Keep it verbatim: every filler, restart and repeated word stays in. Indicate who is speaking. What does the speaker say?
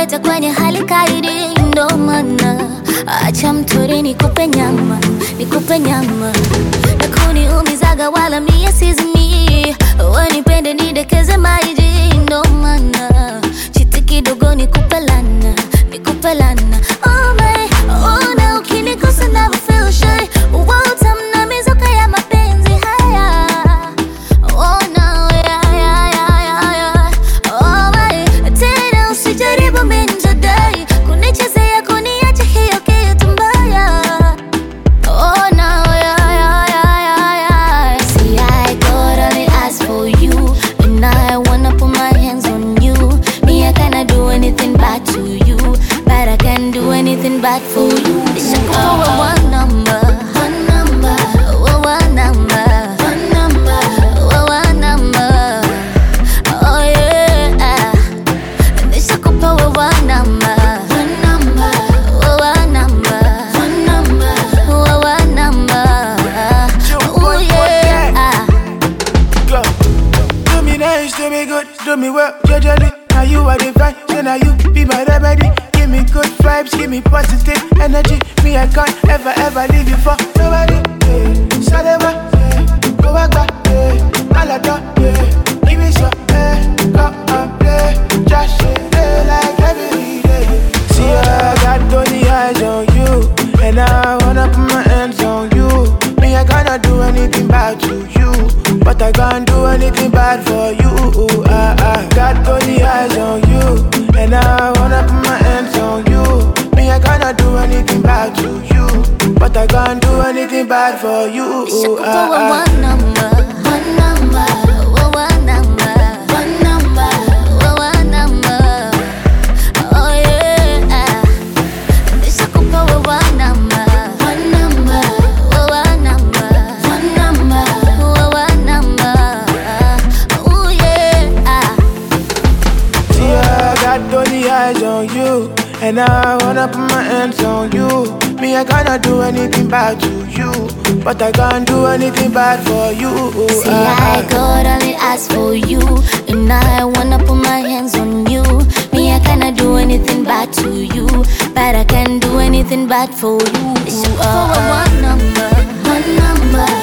Speaker 1: pepeta kwenye hali kaidi, ndo maana acha mtori nikupe nyama, nikupe nyama. Na kuniumizaga wala mie sizimi, wanipende nidekeze maiji, ndo maana chiti kidogo nikupe lana, nikupe lana. Oh my, oh na ukinikosa never feel shy, utamna mizuka ya mapenzi haya. Oh no, yeah, yeah, yeah, yeah, yeah. Oh my, tena usijaribu minjadai kunichezea kuniacha hiyo kitu mbaya. Oh no, yeah, yeah, yeah, yeah, yeah. See, I got only ask for you, and I wanna put my hands on you. Me, I cannot do anything bad to you, but I can do anything bad for you. Oh, one number, one number, oh, one number, one number, oh, one number. Oh yeah, nishakupa one number, one number, oh, one number, one number, oh, one number. Oh yeah.
Speaker 2: Go. Do me nice, do me good, do me well, judgely. Now you are divine, so now you be my remedy. Give me good vibes, give me positive energy. Me, I can't ever, ever leave you for nobody. Yeah. Saleva, yeah. Go back, back, yeah. Alada, yeah. Give me some, yeah. Come and play. Just shit, like every day. See, I got only eyes on you, and I wanna put my hands on you. Me, I cannot do anything bad to you, but I can't do anything bad for you. I, I got only eyes on you, and I wanna put my hands on you. Me, I cannot do anything bad to you, but I can't do anything bad for you.
Speaker 1: Nishakupa
Speaker 2: I, I,
Speaker 1: one number, one number, oh, one number, one number, oh, one number. Oh yeah, nishakupa one number, one number, oh, one number, one number, oh, one number. Oh yeah.
Speaker 2: see, I got only eyes on you, and I wanna put my hands on you. Me, I cannot do anything bad to you, but I can't do anything bad for you.
Speaker 1: See, I got only ask for you, and I wanna put my hands on you. Me, I cannot do anything bad to you, but I can do anything bad for you. Uh, one number, one number.